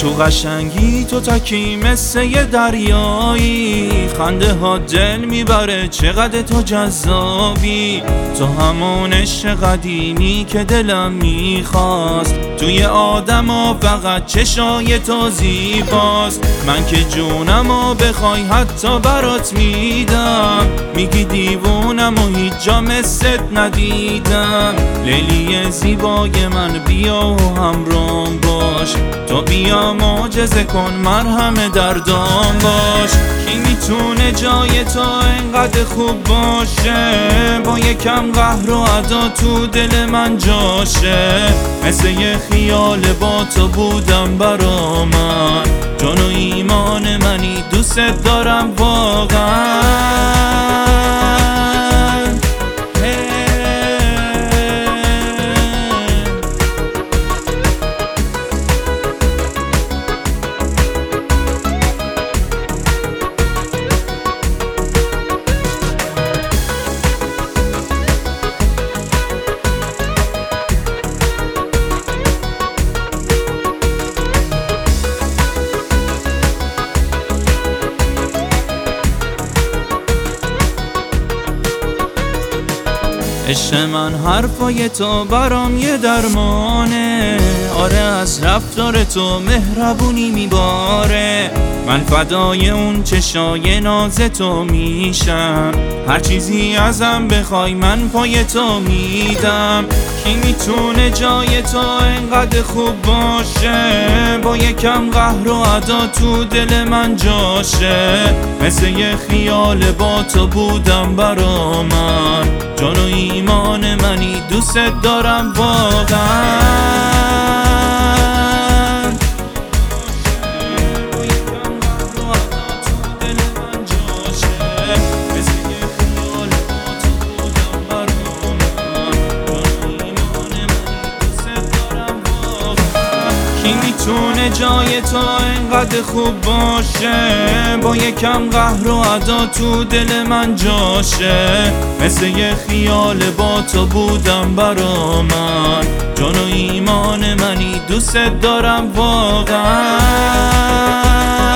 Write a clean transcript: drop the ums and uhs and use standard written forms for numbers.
تو قشنگی تو تکی مثل یه دریایی، خنده ها دل میبره چقدر تو جذابی. تو همون عشق قدیمی که دلم میخواست، توی آدم ها فقط چشای تو زیباست. من که جونم و بخوای حتی برات میدم، میگی دیوونم و هیچ جا مثلت ندیدم. لیلی زیبای من بیا و همرام باش، تو بیا معجزه کن مرهم دردام باش. کی میتونه جای تو انقدر خوب باشه، با یکم قهر و ادا تو دل من جاشه. مثل یه خیال با تو بودم برا من، جان و ایمان منی دوست دارم واقعا. عشق من حرفای تو برام یه درمانه، آره از رفتار تو مهربونی میباره. من فدای اون چشای ناز تو میشم، هر چیزی ازم بخوای من پای تو میدم. کی میتونه جای تو انقدر خوب باشه، با یکم قهر و ادا تو دل من جاشه. مثل یه خیال با تو بودم برا من، جان و ایمان منی دوست دارم واقعا. کی میتونه جای تو انقدر خوب باشه، با یکم قهر و ادا تو دل من جاشه. مثل یه خیال با تو بودم برا من، جان و ایمان منی دوست دارم واقعا.